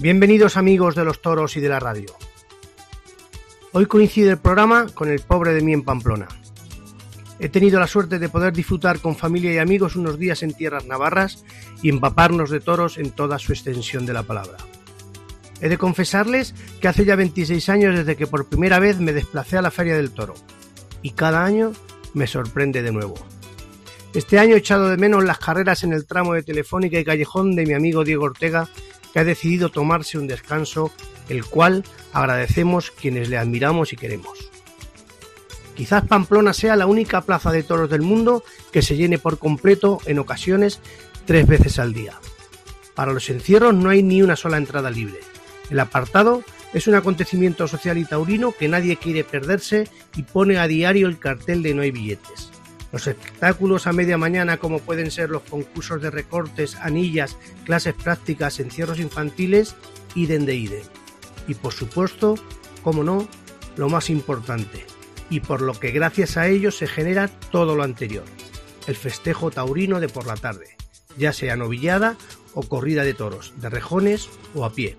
Bienvenidos amigos de los toros y de la radio. Hoy coincide el programa con el Pobre de mí en Pamplona. He tenido la suerte de poder disfrutar con familia y amigos unos días en tierras navarras y empaparnos de toros en toda su extensión de la palabra. He de confesarles que hace ya 26 años desde que por primera vez me desplacé a la Feria del Toro, y cada año me sorprende de nuevo. Este año he echado de menos las carreras en el tramo de Telefónica y Callejón de mi amigo Diego Ortega, que ha decidido tomarse un descanso, el cual agradecemos quienes le admiramos y queremos. Quizás Pamplona sea la única plaza de toros del mundo que se llene por completo, en ocasiones 3 veces al día. Para los encierros no hay ni una sola entrada libre. El apartado es un acontecimiento social y taurino que nadie quiere perderse y pone a diario el cartel de no hay billetes. Los espectáculos a media mañana, como pueden ser los concursos de recortes, anillas, clases prácticas, encierros infantiles, idem de idem. Y por supuesto, como no, lo más importante, y por lo que gracias a ello se genera todo lo anterior, el festejo taurino de por la tarde, ya sea novillada o corrida de toros, de rejones o a pie.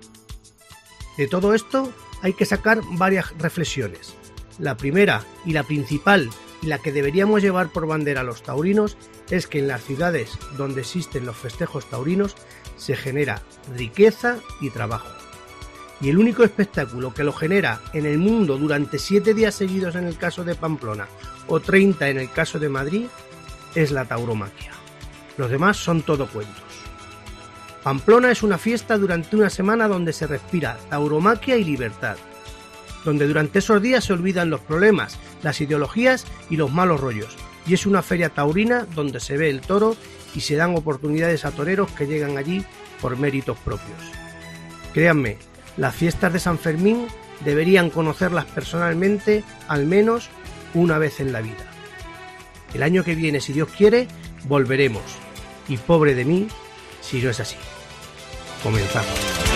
De todo esto hay que sacar varias reflexiones. La primera y la principal, y la que deberíamos llevar por bandera a los taurinos, es que en las ciudades donde existen los festejos taurinos se genera riqueza y trabajo. Y el único espectáculo que lo genera en el mundo durante 7 días seguidos en el caso de Pamplona o 30 en el caso de Madrid es la tauromaquia. Los demás son todo cuentos. Pamplona es una fiesta durante una semana donde se respira tauromaquia y libertad, donde durante esos días se olvidan los problemas, las ideologías y los malos rollos, y es una feria taurina donde se ve el toro y se dan oportunidades a toreros que llegan allí por méritos propios. Créanme, las fiestas de San Fermín deberían conocerlas personalmente al menos una vez en la vida. El año que viene, si Dios quiere, volveremos, y pobre de mí si no es así. Comenzamos.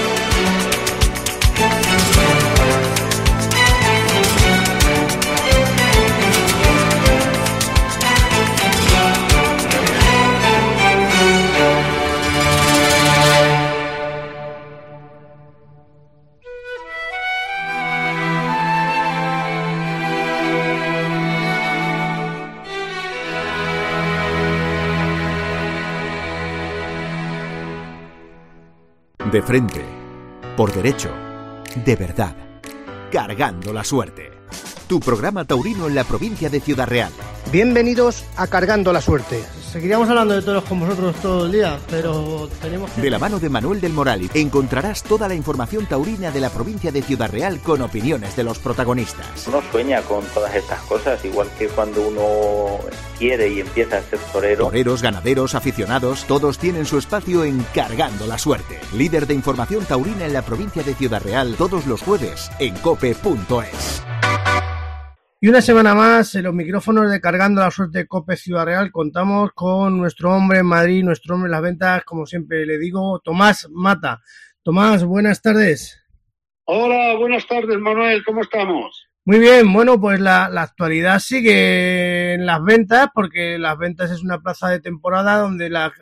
De frente, por derecho, de verdad, cargando la suerte. Tu programa taurino en la provincia de Ciudad Real. Bienvenidos a Cargando la Suerte. Seguiríamos hablando de toros con vosotros todo el día, pero tenemos que... De la mano de Manuel del Moral encontrarás toda la información taurina de la provincia de Ciudad Real con opiniones de los protagonistas. Uno sueña con todas estas cosas, igual que cuando uno quiere y empieza a ser torero. Toreros, ganaderos, aficionados, todos tienen su espacio en Cargando la Suerte. Líder de información taurina en la provincia de Ciudad Real, todos los jueves en cope.es. Y una semana más, en los micrófonos de Cargando la Suerte de COPE Ciudad Real, contamos con nuestro hombre en Madrid, nuestro hombre en las ventas, como siempre le digo, Tomás Mata. Tomás, buenas tardes. Hola, buenas tardes, Manuel, ¿cómo estamos? Muy bien, bueno, pues la actualidad sigue en las ventas, porque las ventas es una plaza de temporada donde la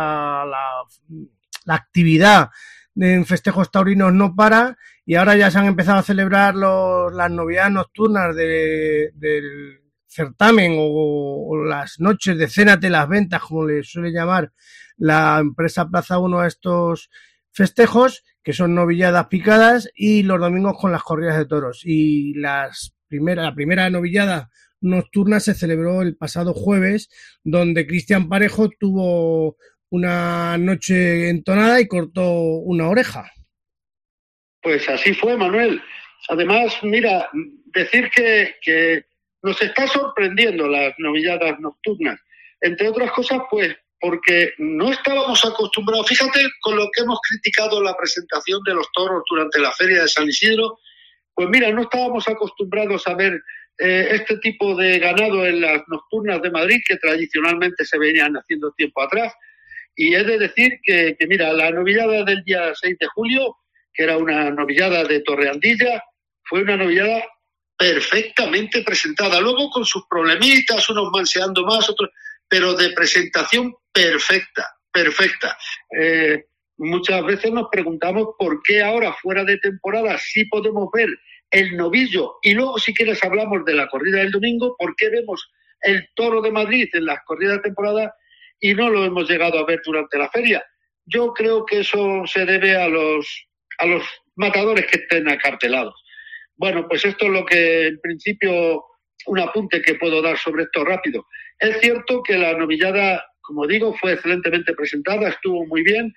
actividad en festejos taurinos no para, y ahora ya se han empezado a celebrar las novedades nocturnas del certamen o las noches de Cénate las Ventas, como le suele llamar la empresa Plaza 1 a estos festejos, que son novilladas picadas, y los domingos con las corridas de toros. Y la primera novillada nocturna se celebró el pasado jueves, donde Cristian Parejo tuvo una noche entonada y cortó una oreja. Pues así fue, Manuel. Además, mira, decir que nos está sorprendiendo las novilladas nocturnas. Entre otras cosas, pues, porque no estábamos acostumbrados. Fíjate con lo que hemos criticado la presentación de los toros durante la Feria de San Isidro. Pues mira, no estábamos acostumbrados a ver este tipo de ganado en las nocturnas de Madrid, que tradicionalmente se venían haciendo tiempo atrás. Y he de decir que mira, la novillada del día 6 de julio, que era una novillada de Torreandilla, fue una novillada perfectamente presentada. Luego con sus problemitas, unos manseando más, otros, pero de presentación perfecta. muchas veces nos preguntamos por qué ahora, fuera de temporada, sí podemos ver el novillo, y luego si quieres hablamos de la corrida del domingo, por qué vemos el Toro de Madrid en las corridas de temporada y no lo hemos llegado a ver durante la feria. Yo creo que eso se debe a los matadores que estén acartelados. Bueno, pues esto es lo que, en principio, un apunte que puedo dar sobre esto rápido. Es cierto que la novillada, como digo, fue excelentemente presentada, estuvo muy bien.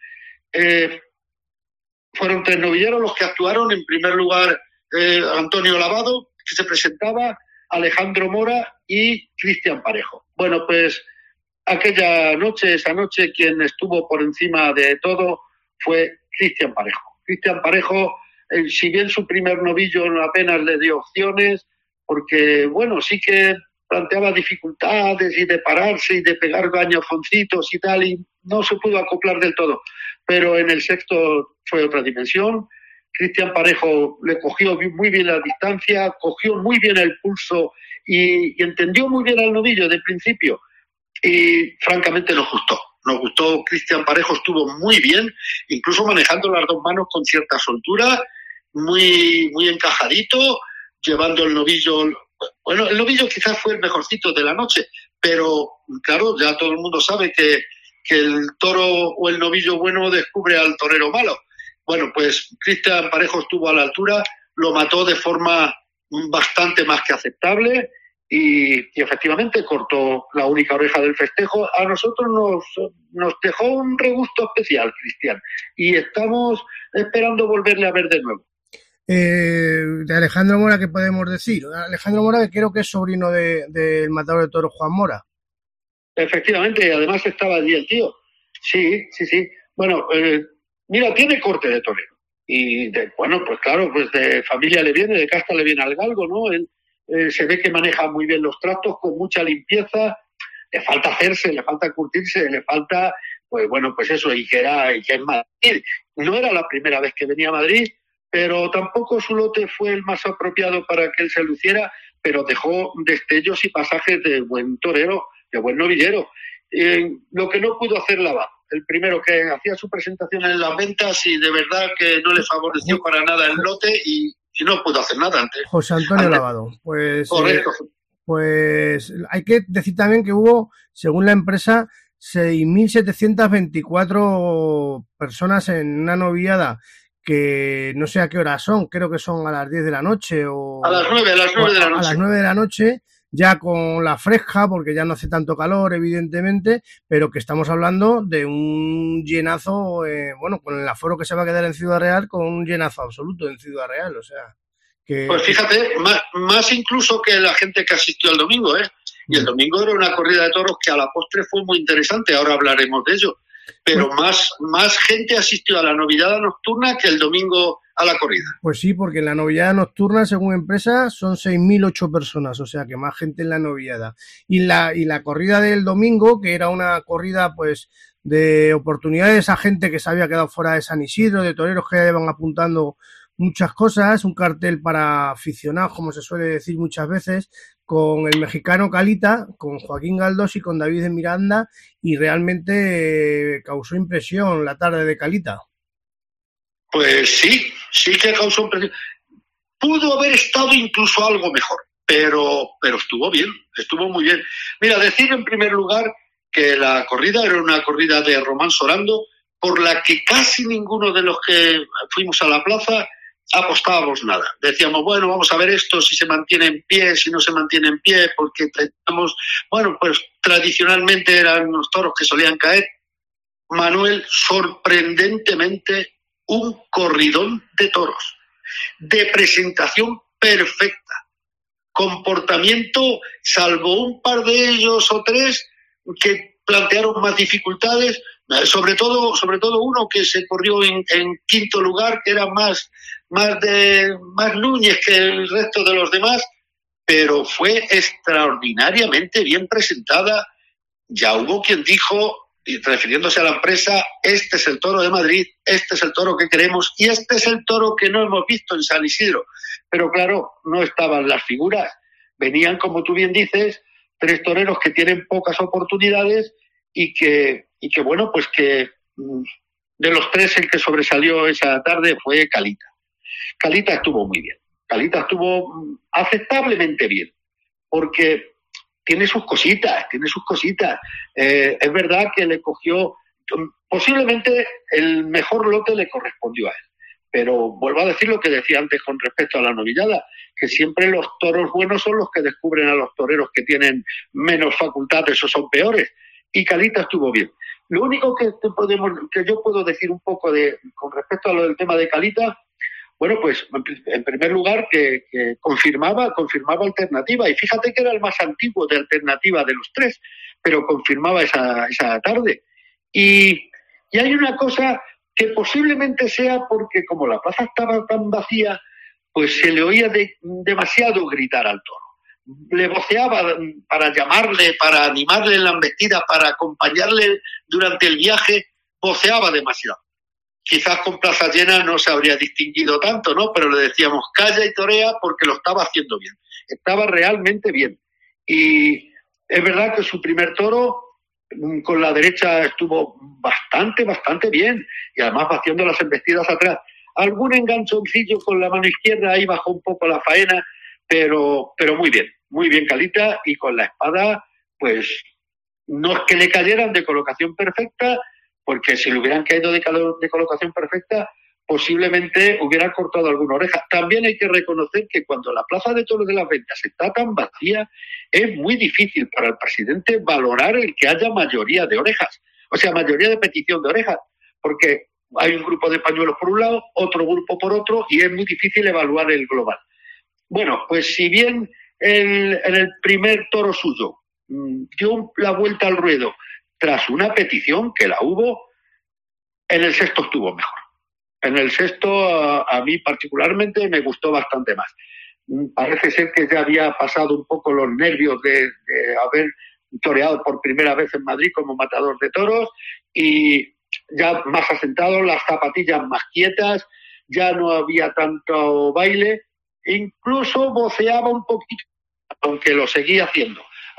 Fueron 3 novilleros los que actuaron. En primer lugar, Antonio Lavado, que se presentaba, Alejandro Mora y Cristian Parejo. Bueno, pues esa noche, quien estuvo por encima de todo fue Cristian Parejo. Cristian Parejo, si bien su primer novillo apenas le dio opciones, porque, bueno, sí que planteaba dificultades y de pararse y de pegar bañofoncitos y tal, y no se pudo acoplar del todo. Pero en el sexto fue otra dimensión. Cristian Parejo le cogió muy bien la distancia, cogió muy bien el pulso y entendió muy bien al novillo de principio. Y francamente nos gustó. Cristian Parejo estuvo muy bien, incluso manejando las 2 manos con cierta soltura, muy, muy encajadito, llevando el novillo. Bueno, el novillo quizás fue el mejorcito de la noche, pero claro, ya todo el mundo sabe que el toro o el novillo bueno descubre al torero malo. Bueno, pues Cristian Parejo estuvo a la altura, lo mató de forma bastante más que aceptable y efectivamente cortó la única oreja del festejo. A nosotros nos dejó un regusto especial, Cristian, y estamos esperando volverle a ver de nuevo. De Alejandro Mora, ¿qué podemos decir? Alejandro Mora, que creo que es sobrino del matador de toros Juan Mora. Efectivamente, además estaba allí el tío. Sí. Bueno, mira, tiene corte de torero. Y, bueno, pues claro, pues de familia le viene, de casta le viene al galgo, ¿no? Él se ve que maneja muy bien los trastos, con mucha limpieza. Le falta hacerse, le falta curtirse, le falta, pues bueno, pues eso, y que es Madrid. No era la primera vez que venía a Madrid, pero tampoco su lote fue el más apropiado para que él se luciera, pero dejó destellos y pasajes de buen torero, de buen novillero. Lo que no pudo hacer Lavado, el primero que hacía su presentación en las ventas y de verdad que no le favoreció para nada el lote y no pudo hacer nada antes. José Antonio Lavado. Pues, correcto. Pues hay que decir también que hubo, según la empresa, 6.724 personas en una novillada que no sé a qué hora son, creo que son a las 10 de la noche o... A las 9 de la noche. A las 9 de la noche, ya con la fresca, porque ya no hace tanto calor, evidentemente, pero que estamos hablando de un llenazo, bueno, con el aforo que se va a quedar en Ciudad Real, con un llenazo absoluto en Ciudad Real, o sea... Pues fíjate, más incluso que la gente que asistió el domingo, ¿eh? Y el domingo era una corrida de toros que a la postre fue muy interesante, ahora hablaremos de ello. Pero más gente asistió a la novillada nocturna que el domingo a la corrida. Pues sí, porque en la novillada nocturna, según empresa, son 6.008 personas, o sea que más gente en la novillada. Y la corrida del domingo, que era una corrida pues de oportunidades a gente que se había quedado fuera de San Isidro, de toreros que ya iban apuntando muchas cosas, un cartel para aficionados, como se suele decir muchas veces, con el mexicano Calita, con Joaquín Galdós y con David de Miranda, y realmente causó impresión la tarde de Calita. Pues sí que causó impresión. Pudo haber estado incluso algo mejor, pero estuvo bien, estuvo muy bien. Mira, decir en primer lugar que la corrida era una corrida de Román Sorando, por la que casi ninguno de los que fuimos a la plaza apostábamos nada. Decíamos, bueno, vamos a ver esto, si se mantiene en pie, si no se mantiene en pie, porque teníamos, bueno, pues tradicionalmente eran unos toros que solían caer. Manuel, sorprendentemente, un corridón de toros, de presentación perfecta, comportamiento, salvo un par de ellos o tres que plantearon más dificultades, sobre todo uno que se corrió en quinto lugar, que era más Núñez que el resto de los demás, pero fue extraordinariamente bien presentada. Ya hubo quien dijo, y refiriéndose a la empresa, este es el toro de Madrid, este es el toro que queremos y este es el toro que no hemos visto en San Isidro. Pero claro, no estaban las figuras. Venían, como tú bien dices, 3 toreros que tienen pocas oportunidades y que bueno, pues que de los tres el que sobresalió esa tarde fue Calita. Calita estuvo muy bien. Calita estuvo aceptablemente bien, porque tiene sus cositas. Es verdad que le cogió, posiblemente el mejor lote le correspondió a él. Pero vuelvo a decir lo que decía antes con respecto a la novillada, que siempre los toros buenos son los que descubren a los toreros que tienen menos facultades o son peores. Y Calita estuvo bien. Lo único que yo puedo decir un poco con respecto a lo del tema de Calita, bueno, pues en primer lugar que confirmaba Alternativa. Y fíjate que era el más antiguo de Alternativa de los tres, pero confirmaba esa tarde. Y hay una cosa que posiblemente sea porque como la plaza estaba tan vacía, pues se le oía demasiado gritar al toro. Le voceaba para llamarle, para animarle en la embestida, para acompañarle durante el viaje, voceaba demasiado. Quizás con plaza llena no se habría distinguido tanto, ¿no? Pero le decíamos calla y torea porque lo estaba haciendo bien. Estaba realmente bien. Y es verdad que su primer toro con la derecha estuvo bastante bien y además vaciando las embestidas atrás. Algún enganchoncillo con la mano izquierda, ahí bajó un poco la faena, pero muy bien Calita, y con la espada, pues no es que le cayeran de colocación perfecta, porque si le hubieran caído de colocación perfecta, posiblemente hubieran cortado alguna oreja. También hay que reconocer que cuando la plaza de toros de las ventas está tan vacía, es muy difícil para el presidente valorar el que haya mayoría de orejas, o sea, mayoría de petición de orejas, porque hay un grupo de pañuelos por un lado, otro grupo por otro, y es muy difícil evaluar el global. Bueno, pues si bien en el primer toro suyo dio la vuelta al ruedo tras una petición que la hubo, en el sexto estuvo mejor. En el sexto, a mí particularmente, me gustó bastante más. Parece ser que ya había pasado un poco los nervios de haber toreado por primera vez en Madrid como matador de toros, y ya más asentado, las zapatillas más quietas, ya no había tanto baile, incluso voceaba un poquito, aunque lo seguía haciendo.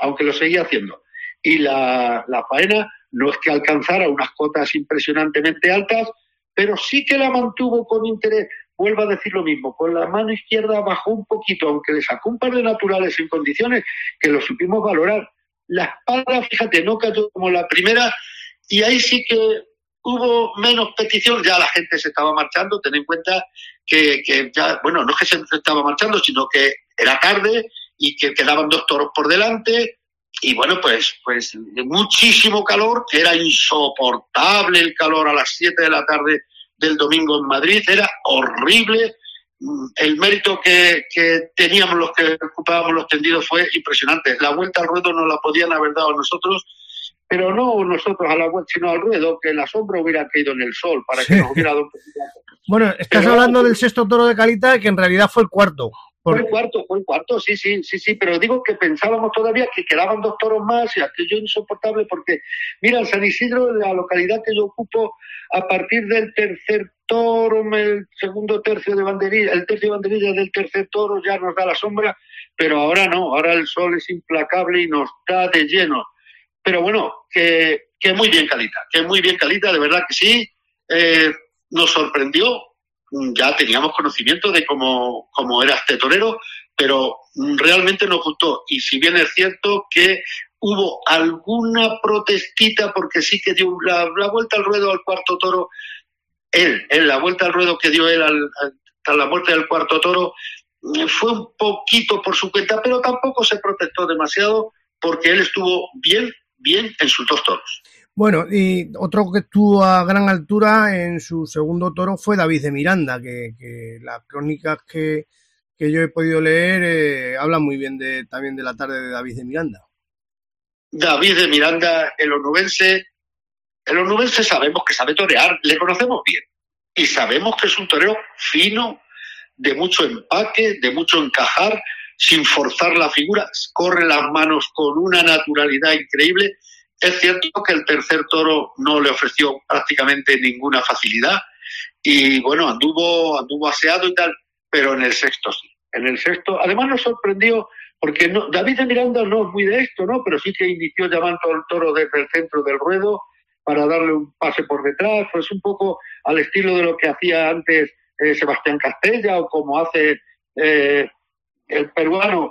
Y la faena no es que alcanzara unas cotas impresionantemente altas, pero sí que la mantuvo con interés. Vuelvo a decir lo mismo, con la mano izquierda bajó un poquito, aunque le sacó un par de naturales en condiciones que lo supimos valorar. La espada, fíjate, no cayó como la primera, y ahí sí que hubo menos petición, ya la gente se estaba marchando. Ten en cuenta que ya, bueno, no es que se estaba marchando, sino que era tarde y que quedaban 2 toros por delante. Y bueno, pues muchísimo calor, que era insoportable el calor a las 7 de la tarde del domingo en Madrid, era horrible. El mérito que teníamos los que ocupábamos los tendidos fue impresionante. La vuelta al ruedo nos la podían haber dado nosotros, pero no nosotros a la vuelta, sino al ruedo, que la sombra hubiera caído en el sol para que nos hubiera dado un poquito. Bueno, estás hablando del sexto toro de Calita, que en realidad fue el cuarto. Fue el cuarto, sí, pero digo que pensábamos todavía que quedaban 2 toros más, y aquello insoportable, porque, mira, en San Isidro, la localidad que yo ocupo, a partir del tercer toro, el segundo tercio de banderilla, el tercio de banderilla del tercer toro ya nos da la sombra, pero ahora no, ahora el sol es implacable y nos da de lleno. Pero bueno, que muy bien Calita, de verdad que sí, nos sorprendió. Ya teníamos conocimiento de cómo era este torero, pero realmente nos gustó. Y si bien es cierto que hubo alguna protestita, porque sí que dio la vuelta al ruedo al cuarto toro, la vuelta al ruedo que dio él tras la muerte del cuarto toro, fue un poquito por su cuenta, pero tampoco se protestó demasiado, porque él estuvo bien en sus 2 toros. Bueno, y otro que estuvo a gran altura en su segundo toro fue David de Miranda, que las crónicas que yo he podido leer hablan muy bien también de la tarde de David de Miranda. David de Miranda, el onubense sabemos que sabe torear, le conocemos bien, y sabemos que es un torero fino, de mucho empaque, de mucho encajar, sin forzar la figura, corre las manos con una naturalidad increíble. Es cierto que el tercer toro no le ofreció prácticamente ninguna facilidad y bueno, anduvo aseado y tal, pero en el sexto sí. En el sexto, además nos sorprendió porque David de Miranda no es muy de esto, ¿no? Pero sí que inició llamando al toro desde el centro del ruedo para darle un pase por detrás, pues un poco al estilo de lo que hacía antes Sebastián Castella o como hace el peruano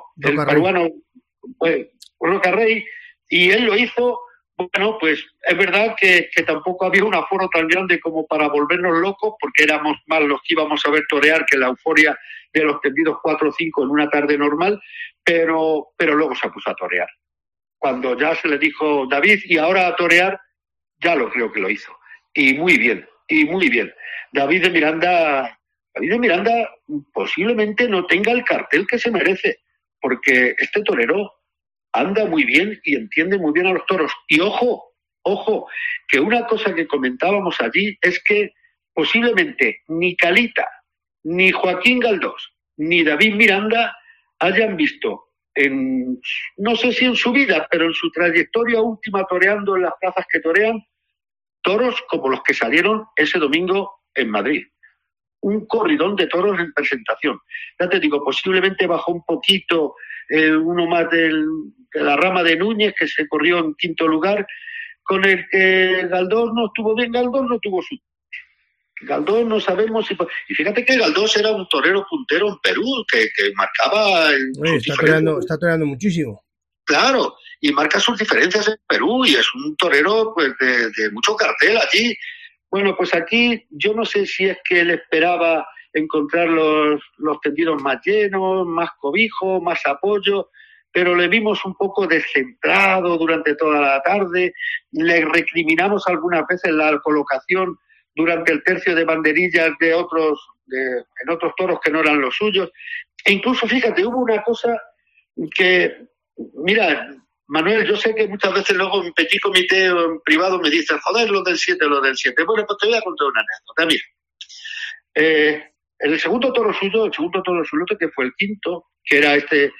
Roca Rey, y él lo hizo. Bueno, pues es verdad que tampoco había un aforo tan grande como para volvernos locos, porque éramos más los que íbamos a ver torear que la euforia de los tendidos 4 o 5 en una tarde normal, pero luego se puso a torear. Cuando ya se le dijo David, y ahora a torear, ya lo creo que lo hizo. Y muy bien. David de Miranda posiblemente no tenga el cartel que se merece, porque este torero anda muy bien y entiende muy bien a los toros. Y ojo, que una cosa que comentábamos allí es que posiblemente ni Calita, ni Joaquín Galdós, ni David Miranda hayan visto, no sé si en su vida, pero en su trayectoria última toreando en las plazas que torean, toros como los que salieron ese domingo en Madrid. Un corridón de toros en presentación. Ya te digo, posiblemente bajó un poquito uno más de la rama de Núñez, que se corrió en 5º lugar, con el que Galdós no estuvo bien. Galdós no tuvo su... Galdós no sabemos si... Y fíjate que Galdós era un torero puntero en Perú, que marcaba... Está toreando muchísimo. Claro, y marca sus diferencias en Perú, y es un torero pues de mucho cartel allí. Bueno, pues aquí yo no sé si es que él esperaba encontrar los tendidos más llenos, más cobijo, más apoyo, pero le vimos un poco descentrado durante toda la tarde. Le recriminamos algunas veces la colocación durante el tercio de banderillas en otros toros que no eran los suyos. E incluso, fíjate, hubo una cosa que, mira, Manuel, yo sé que muchas veces luego en petit comité o en privado me dicen, joder, lo del 7. Bueno, pues te voy a contar una anécdota. Mira, el segundo toro suyo, que fue el quinto, que era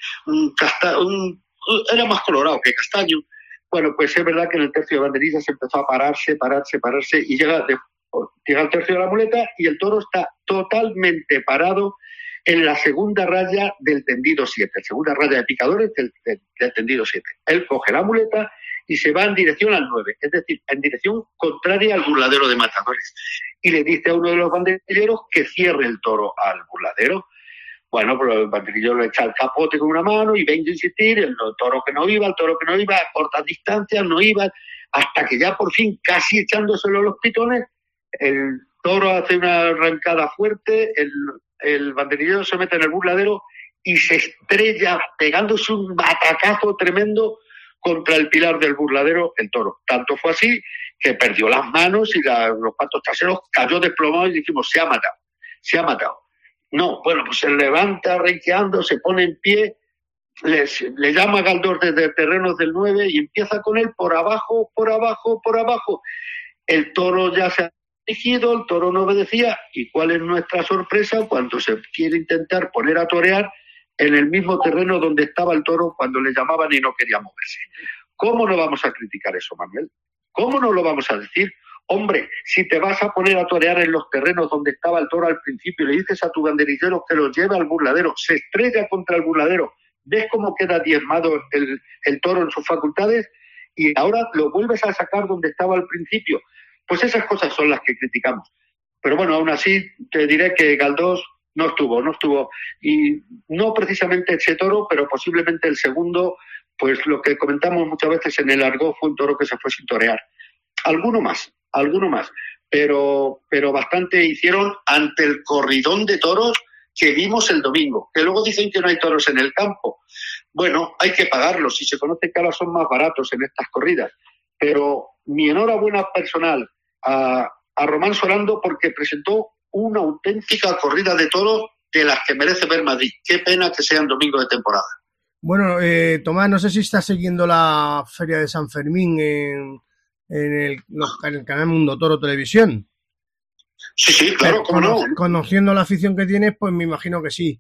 era más colorado que castaño. Bueno, pues es verdad que en el tercio de banderillas empezó a pararse, y llega al tercio de la muleta y el toro está totalmente parado en la segunda raya del tendido 7, segunda raya de picadores del tendido 7. Él coge la muleta y se va en dirección al 9, es decir, en dirección contraria al burladero de matadores. Y le dice a uno de los banderilleros que cierre el toro al burladero. Bueno, pues el banderillero le echa el capote con una mano y venga a insistir, el toro que no iba, a cortas distancias no iba, hasta que ya por fin, casi echándoselo los pitones, el toro hace una arrancada fuerte, el banderillero se mete en el burladero y se estrella pegándose un batacazo tremendo contra el pilar del burladero, el toro. Tanto fue así que perdió las manos y los patos traseros, cayó desplomado y dijimos, se ha matado. No, bueno, pues se levanta renqueando, se pone en pie, le llama a Galdós desde terrenos del 9 y empieza con él por abajo. El toro ya se ha dirigido, el toro no obedecía, y cuál es nuestra sorpresa cuando se quiere intentar poner a torear en el mismo terreno donde estaba el toro cuando le llamaban y no quería moverse. ¿Cómo no vamos a criticar eso, Manuel? ¿Cómo no lo vamos a decir? Hombre, si te vas a poner a torear en los terrenos donde estaba el toro al principio y le dices a tu banderillero que lo lleve al burladero, se estrella contra el burladero, ves cómo queda diezmado el toro en sus facultades y ahora lo vuelves a sacar donde estaba al principio. Pues esas cosas son las que criticamos. Pero bueno, aún así te diré que Galdós no estuvo. Y no precisamente ese toro, pero posiblemente el segundo, pues lo que comentamos muchas veces en el argot, fue un toro que se fue sin torear. Alguno más, pero bastante hicieron ante el corridón de toros que vimos el domingo, que luego dicen que no hay toros en el campo. Bueno, hay que pagarlos, y se conoce que ahora son más baratos en estas corridas, pero mi enhorabuena personal a Román Sorando porque presentó una auténtica corrida de toros de las que merece ver Madrid. Qué pena que sean domingos de temporada. Bueno, Tomás, no sé si estás siguiendo la Feria de San Fermín en el canal Mundo Toro Televisión. Sí, claro, cómo no. Conociendo la afición que tienes, pues me imagino que sí.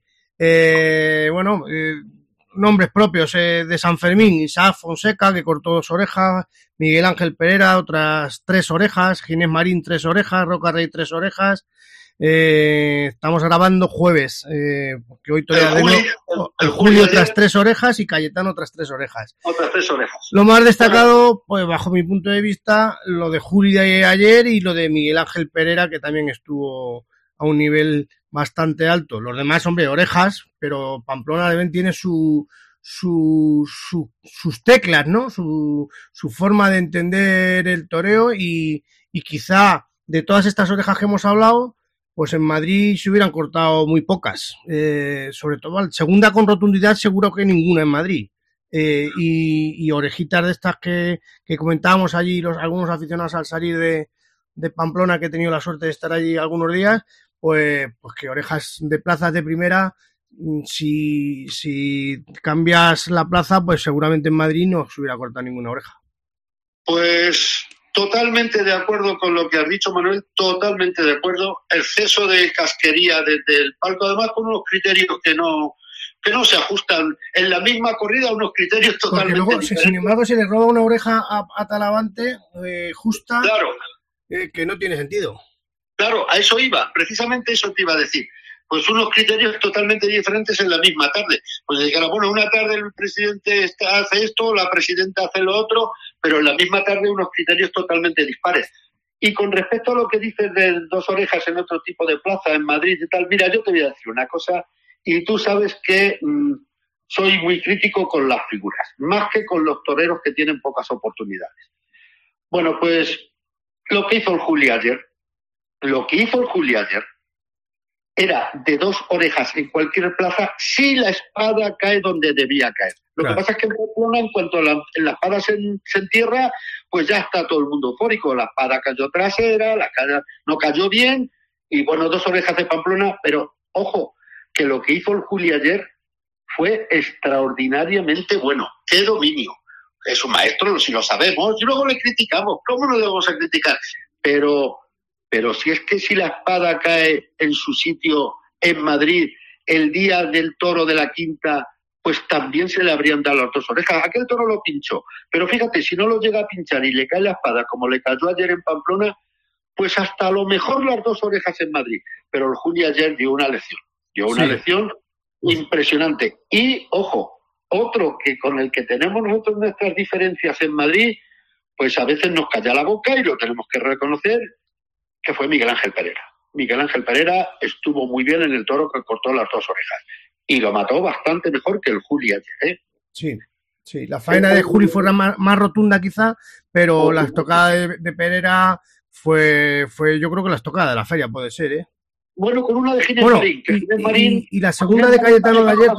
Nombres propios de San Fermín: Isaac Fonseca, que cortó 2 orejas, Miguel Ángel Pereira, otras 3 orejas, Ginés Marín 3 orejas, Roca Rey 3 orejas, Estamos grabando jueves, porque hoy todavía el Julio otras 3 orejas y Cayetano otras 3 orejas. Otras 3 orejas. Lo más destacado, pues bajo mi punto de vista, lo de Julio de ayer y lo de Miguel Ángel Pereira, que también estuvo a un nivel bastante alto. Los demás, hombre, orejas, pero Pamplona tiene sus teclas, ¿no? Su forma de entender el toreo y quizá de todas estas orejas que hemos hablado, pues en Madrid se hubieran cortado muy pocas. Sobre todo, segunda con rotundidad, seguro que ninguna en Madrid. Y orejitas de estas que comentábamos allí algunos aficionados al salir de Pamplona, que he tenido la suerte de estar allí algunos días, pues que orejas de plazas de primera, si cambias la plaza, pues seguramente en Madrid no se hubiera cortado ninguna oreja. Pues totalmente de acuerdo con lo que has dicho, Manuel, totalmente de acuerdo. Exceso de casquería desde el palco, además con unos criterios que no se ajustan en la misma corrida, unos criterios totalmente luego, diferentes. Sin embargo, se le roba una oreja a Talavante justa, claro, que no tiene sentido. Claro, a eso iba, precisamente eso te iba a decir. Pues unos criterios totalmente diferentes en la misma tarde. Pues dijera, bueno, una tarde el presidente hace esto, la presidenta hace lo otro, pero en la misma tarde unos criterios totalmente dispares. Y con respecto a lo que dices de 2 orejas en otro tipo de plaza, en Madrid y tal, mira, yo te voy a decir una cosa, y tú sabes que soy muy crítico con las figuras, más que con los toreros que tienen pocas oportunidades. Bueno, pues lo que hizo el Juli ayer era de 2 orejas en cualquier plaza si la espada cae donde debía caer. Lo que pasa es que en Pamplona, en cuanto la espada se entierra, pues ya está todo el mundo eufórico. La espada cayó trasera, no cayó bien, y bueno, 2 orejas de Pamplona, pero ojo, que lo que hizo el Juli ayer fue extraordinariamente bueno. ¡Qué dominio! Es un maestro, si lo sabemos, y luego le criticamos. ¿Cómo no le vamos a criticar? Pero si es que si la espada cae en su sitio en Madrid el día del toro de la Quinta, pues también se le habrían dado las 2 orejas. Aquel toro lo pinchó, pero fíjate, si no lo llega a pinchar y le cae la espada como le cayó ayer en Pamplona, pues hasta a lo mejor las 2 orejas en Madrid. Pero el Juli ayer dio una lección impresionante. Y, ojo, otro que con el que tenemos nosotros nuestras diferencias en Madrid, pues a veces nos calla la boca y lo tenemos que reconocer, que fue Miguel Ángel Pereira. Miguel Ángel Pereira estuvo muy bien en el toro que cortó las 2 orejas. Y lo mató bastante mejor que el Juli ayer, ¿eh? Sí. La faena de Juli fue más rotunda quizá, pero la estocada de Pereira fue yo creo que la estocada de la feria puede ser, ¿eh? Bueno, con una de Ginés Marín. Y la segunda de Cayetano de ayer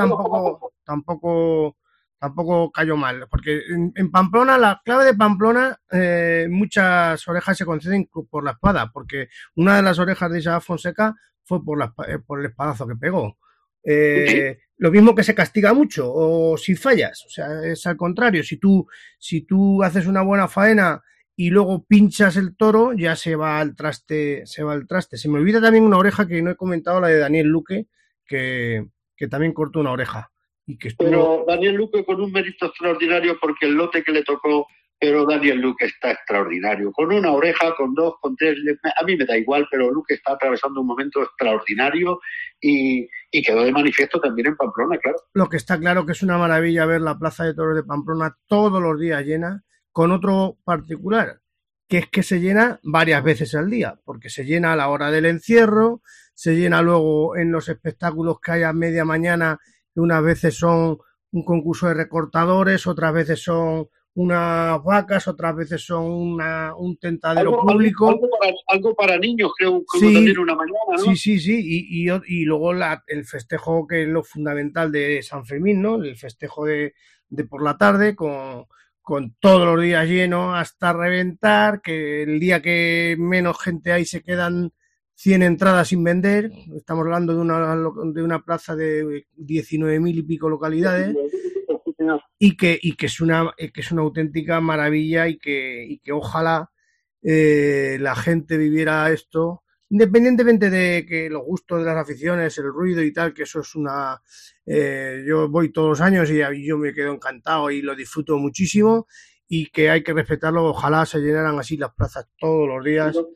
tampoco cayó mal, porque en Pamplona, la clave de Pamplona, muchas orejas se conceden por la espada, porque una de las orejas de Isabel Fonseca fue por el espadazo que pegó. Lo mismo que se castiga mucho, o si fallas, o sea, es al contrario, si tú haces una buena faena y luego pinchas el toro, ya se va al traste. Se me olvida también una oreja que no he comentado, la de Daniel Luque, que también cortó una oreja. Pero Daniel Luque con un mérito extraordinario, porque el lote que le tocó, pero Daniel Luque está extraordinario. Con una oreja, con 2, con 3, a mí me da igual, pero Luque está atravesando un momento extraordinario y quedó de manifiesto también en Pamplona, claro. Lo que está claro que es una maravilla ver la Plaza de Toros de Pamplona todos los días llena, con otro particular, que es que se llena varias veces al día, porque se llena a la hora del encierro, se llena luego en los espectáculos que hay a media mañana, que unas veces son un concurso de recortadores, otras veces son unas vacas, otras veces son un tentadero público. Algo para niños, creo, como también una mañana, ¿no? Sí. Y luego el festejo, que es lo fundamental de San Fermín, ¿no? El festejo de por la tarde, con todos los días llenos hasta reventar, que el día que menos gente hay se quedan 100 entradas sin vender. Estamos hablando de una plaza de 19.000 y pico localidades, y que es una auténtica maravilla, y que ojalá la gente viviera esto, independientemente de que los gustos de las aficiones, el ruido y tal, que eso es yo voy todos los años y yo me quedo encantado y lo disfruto muchísimo, y que hay que respetarlo. Ojalá se llenaran así las plazas todos los días.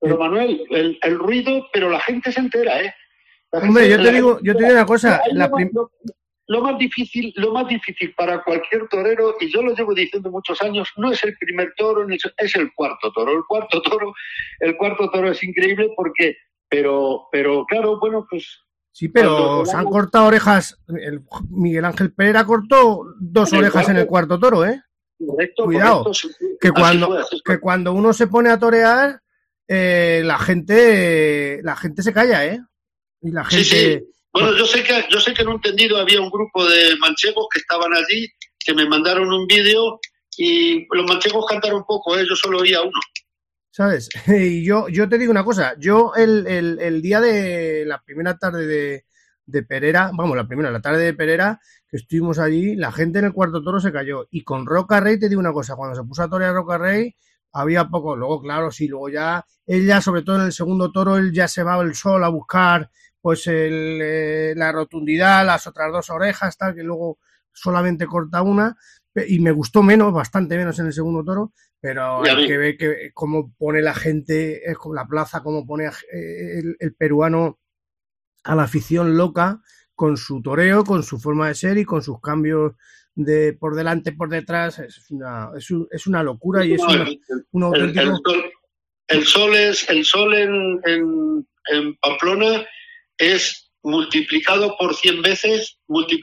Pero Manuel, el ruido, pero la gente se entera, ¿eh? Hombre, yo te digo una cosa. Lo más difícil para cualquier torero, y yo lo llevo diciendo muchos años, no es el primer toro, es el cuarto toro. El cuarto toro es increíble porque, pero claro, bueno, pues. Sí, pero se han cortado orejas. Miguel Ángel Pereira cortó 2 orejas en el cuarto toro, ¿eh? Correcto, cuidado, correcto, sí. Que cuando uno se pone a torear, la gente se calla, ¿eh? Y la gente. Sí. Bueno, yo sé que en un tendido había un grupo de manchegos que estaban allí, que me mandaron un vídeo y los manchegos cantaron poco, yo solo oía uno. ¿Sabes? Y yo te digo una cosa, yo el día de la primera tarde de Perera, la tarde de Perera, que estuvimos allí, la gente en el cuarto toro se cayó. Y con Roca Rey te digo una cosa, cuando se puso a torear Roca Rey, había poco, luego claro, sí, luego ya, ella sobre todo en el segundo toro, él ya se va el sol a buscar pues la rotundidad, las otras 2 orejas, tal, que luego solamente corta una, y me gustó bastante menos en el segundo toro, pero hay que ver que cómo pone la gente, con la plaza, cómo pone el peruano a la afición loca con su toreo, con su forma de ser y con sus cambios de por delante, por detrás. Es una locura y es un auténtico. El sol en Pamplona es multiplicado por 100 veces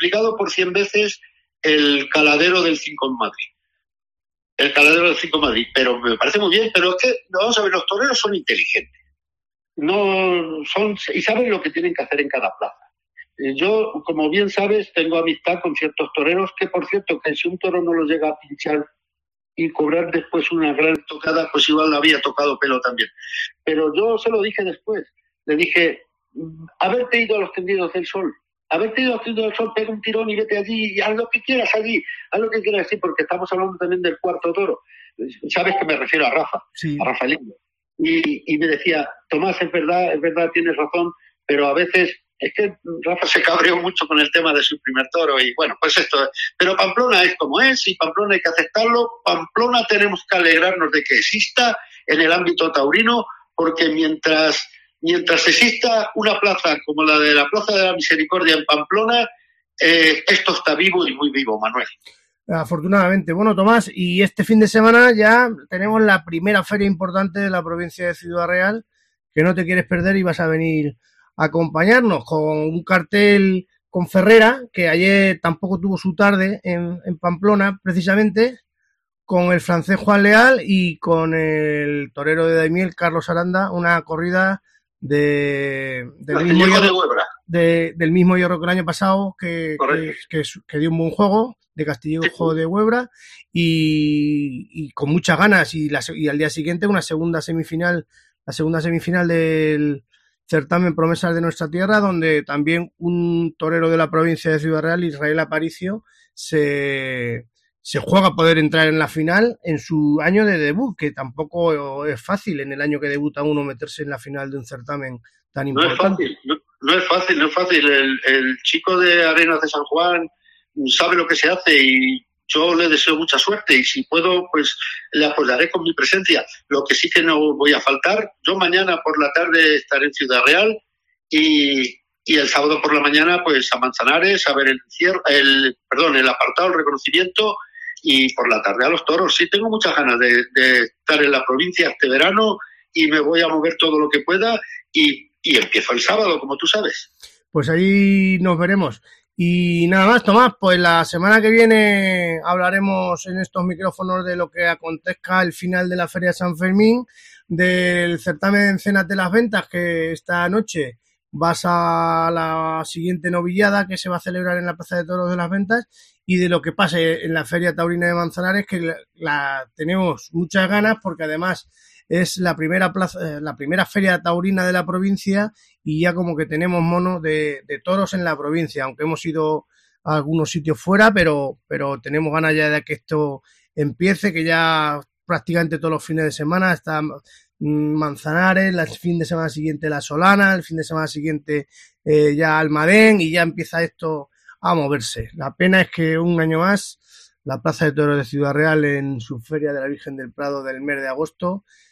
el caladero del 5 en Madrid. El caladero del 5 en Madrid. Pero me parece muy bien, pero es que, vamos a ver, los toreros son inteligentes. Y saben lo que tienen que hacer en cada plaza. Yo, como bien sabes, tengo amistad con ciertos toreros que, por cierto, que si un toro no lo llega a pinchar y cobrar después una gran tocada, pues igual le había tocado pelo también. Pero yo se lo dije después. Le dije, haberte ido a los tendidos del sol, pega un tirón y vete allí y haz lo que quieras allí, sí, porque estamos hablando también del cuarto toro. Sabes que me refiero a Rafa, sí. A Rafaelín. Y me decía, Tomás, es verdad, tienes razón, pero a veces es que Rafa se cabreó mucho con el tema de su primer toro y bueno, pues esto. Pero Pamplona es como es y Pamplona hay que aceptarlo. Pamplona tenemos que alegrarnos de que exista en el ámbito taurino, porque mientras exista una plaza como la de la Plaza de la Misericordia en Pamplona, esto está vivo y muy vivo, Manuel. Afortunadamente. Bueno, Tomás, y este fin de semana ya tenemos la primera feria importante de la provincia de Ciudad Real, que no te quieres perder y vas a venir a acompañarnos con un cartel con Ferrera, que ayer tampoco tuvo su tarde en Pamplona, precisamente, con el francés Juan Leal y con el torero de Daimiel, Carlos Aranda, una corrida del mismo hierro que el año pasado, que dio un buen juego, de Castillejo de Huebra, y con muchas ganas, y al día siguiente la segunda semifinal del certamen Promesas de Nuestra Tierra, donde también un torero de la provincia de Ciudad Real, Israel Aparicio, se juega a poder entrar en la final en su año de debut, que tampoco es fácil en el año que debuta uno meterse en la final de un certamen tan importante. No es fácil. El chico de Arenas de San Juan sabe lo que se hace y yo le deseo mucha suerte y si puedo, pues le apoyaré con mi presencia. Lo que sí que no voy a faltar, yo mañana por la tarde estaré en Ciudad Real y el sábado por la mañana pues a Manzanares a ver el apartado, el reconocimiento y por la tarde a los toros. Sí, tengo muchas ganas de estar en la provincia este verano y me voy a mover todo lo que pueda y empiezo el sábado, como tú sabes. Pues ahí nos veremos. Y nada más, Tomás, pues la semana que viene hablaremos en estos micrófonos de lo que acontezca el final de la Feria de San Fermín, del certamen Cenas de las Ventas, que esta noche vas a la siguiente novillada que se va a celebrar en la Plaza de Toros de las Ventas, y de lo que pase en la Feria Taurina de Manzanares, que la tenemos muchas ganas porque además es la primera feria taurina de la provincia y ya como que tenemos mono de toros en la provincia, aunque hemos ido a algunos sitios fuera, pero tenemos ganas ya de que esto empiece, que ya prácticamente todos los fines de semana está Manzanares, el fin de semana siguiente La Solana, el fin de semana siguiente ya Almadén, y ya empieza esto a moverse. La pena es que un año más la Plaza de Toros de Ciudad Real, en su Feria de la Virgen del Prado del mes de agosto,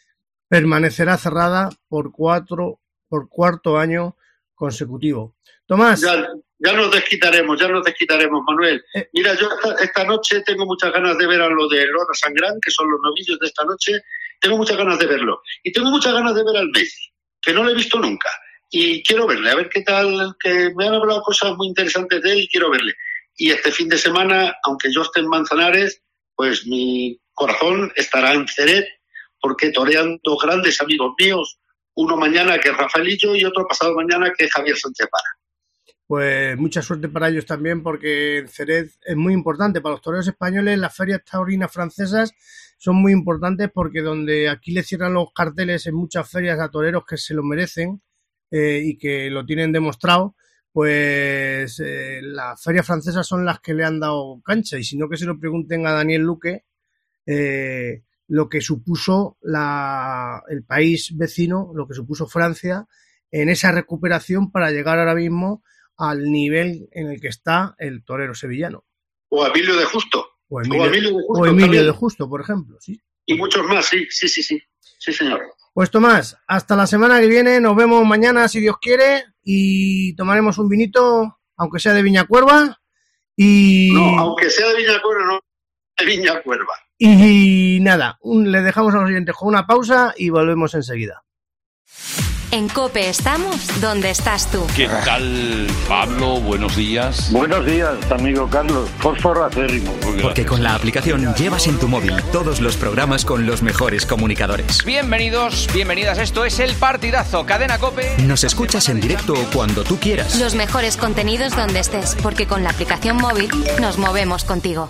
permanecerá cerrada por cuarto año consecutivo. Tomás. Ya nos desquitaremos, Manuel. Mira, yo esta noche tengo muchas ganas de ver a lo de Lora Sangrán, que son los novillos de esta noche. Tengo muchas ganas de verlo. Y tengo muchas ganas de ver al Messi, que no lo he visto nunca. Y quiero verle, a ver qué tal, que me han hablado cosas muy interesantes de él y quiero verle. Y este fin de semana, aunque yo esté en Manzanares, pues mi corazón estará en Ceret, porque torean dos grandes amigos míos, uno mañana que es Rafaelillo y otro pasado mañana que es Javier Sánchez Para. Pues mucha suerte para ellos también, porque Ceret es muy importante para los toreros españoles. Las ferias taurinas francesas son muy importantes porque donde aquí le cierran los carteles en muchas ferias a toreros que se lo merecen y que lo tienen demostrado, pues las ferias francesas son las que le han dado cancha, y si no, que se lo pregunten a Daniel Luque lo que supuso el país vecino, lo que supuso Francia en esa recuperación para llegar ahora mismo al nivel en el que está el torero sevillano. O Emilio de Justo. O Emilio de Justo, por ejemplo, sí. Y muchos más, sí, señor. Pues Tomás, hasta la semana que viene, nos vemos mañana si Dios quiere y tomaremos un vinito, aunque sea de Viñacuerva. No, aunque sea de Viñacuerva, no de Viñacuerva. Y nada, le dejamos a los oyentes con una pausa y volvemos enseguida. En COPE estamos donde estás tú. ¿Qué tal, Pablo? Buenos días. Buenos días, amigo Carlos. Fósforo acérrimo. Porque con la aplicación llevas en tu móvil todos los programas con los mejores comunicadores. Bienvenidos, bienvenidas. Esto es El Partidazo, Cadena COPE. Nos escuchas en directo cuando tú quieras. Los mejores contenidos donde estés, porque con la aplicación móvil nos movemos contigo.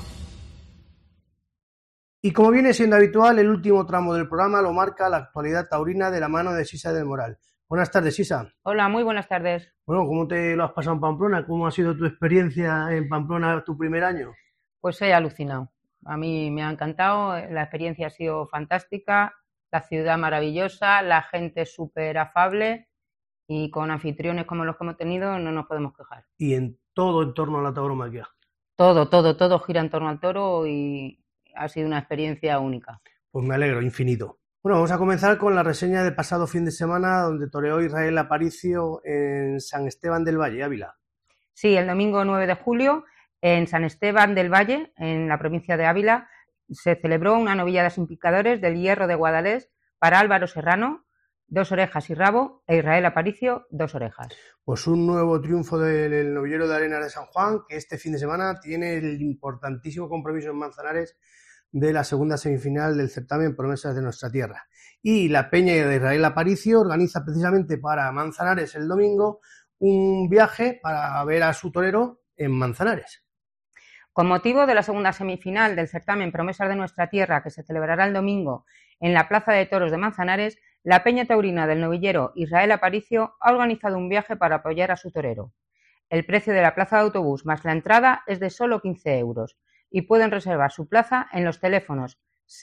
Y como viene siendo habitual, el último tramo del programa lo marca la actualidad taurina de la mano de Sisa del Moral. Buenas tardes, Sisa. Hola, muy buenas tardes. Bueno, ¿cómo te lo has pasado en Pamplona? ¿Cómo ha sido tu experiencia en Pamplona tu primer año? Pues he alucinado. A mí me ha encantado, la experiencia ha sido fantástica, la ciudad maravillosa, la gente súper afable y con anfitriones como los que hemos tenido no nos podemos quejar. Y en todo en torno a la tauromaquia. Todo gira en torno al toro y ha sido una experiencia única. Pues me alegro, infinito. Bueno, vamos a comenzar con la reseña del pasado fin de semana, donde toreó Israel Aparicio en San Esteban del Valle, Ávila. Sí, el domingo 9 de julio, en San Esteban del Valle, en la provincia de Ávila, se celebró una novillada sin picadores del Hierro de Guadalés para Álvaro Serrano, 2 orejas y rabo, e Israel Aparicio, 2 orejas. Pues un nuevo triunfo del novillero de Arenas de San Juan, que este fin de semana tiene el importantísimo compromiso en Manzanares de la segunda semifinal del certamen Promesas de Nuestra Tierra. Y la Peña de Israel Aparicio organiza precisamente para Manzanares el domingo un viaje para ver a su torero en Manzanares. Con motivo de la segunda semifinal del certamen Promesas de Nuestra Tierra, que se celebrará el domingo en la Plaza de Toros de Manzanares, la Peña Taurina del novillero Israel Aparicio ha organizado un viaje para apoyar a su torero. El precio de la plaza de autobús más la entrada es de solo 15 euros. Y pueden reservar su plaza en los teléfonos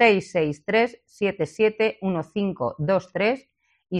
663-771523 y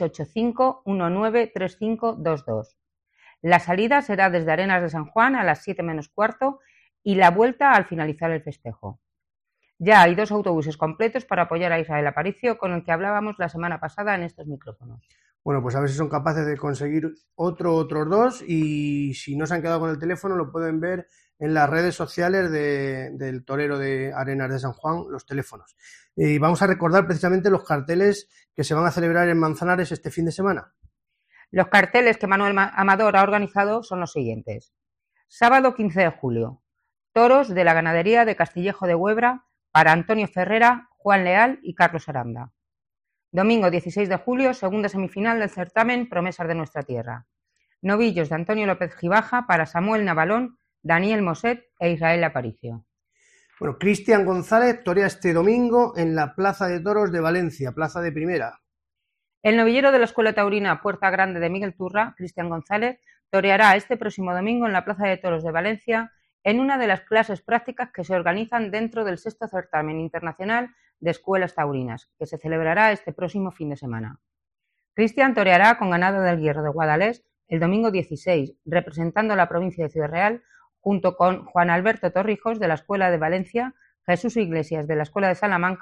685-193522. La salida será desde Arenas de San Juan a las 7 menos cuarto y la vuelta al finalizar el festejo. Ya hay 2 autobuses completos para apoyar a Israel Aparicio, con el que hablábamos la semana pasada en estos micrófonos. Bueno, pues a ver si son capaces de conseguir otros 2, y si no se han quedado con el teléfono lo pueden ver en las redes sociales del torero de Arenas de San Juan, los teléfonos. Y vamos a recordar precisamente los carteles que se van a celebrar en Manzanares este fin de semana. Los carteles que Manuel Amador ha organizado son los siguientes. Sábado 15 de julio, toros de la ganadería de Castillejo de Huebra para Antonio Ferrera, Juan Leal y Carlos Aranda. Domingo 16 de julio, segunda semifinal del certamen Promesas de Nuestra Tierra. Novillos de Antonio López Gibaja para Samuel Navalón, Daniel Moset e Israel Aparicio. Bueno, Cristian González torea este domingo en la Plaza de Toros de Valencia, plaza de primera. El novillero de la Escuela Taurina Puerta Grande de Miguel Turra, Cristian González, toreará este próximo domingo en la Plaza de Toros de Valencia en una de las clases prácticas que se organizan dentro del 6º Certamen Internacional de Escuelas Taurinas, que se celebrará este próximo fin de semana. Cristian toreará con ganado del Hierro de Guadalés el domingo 16, representando a la provincia de Ciudad Real, junto con Juan Alberto Torrijos de la Escuela de Valencia, Jesús Iglesias de la Escuela de Salamanca,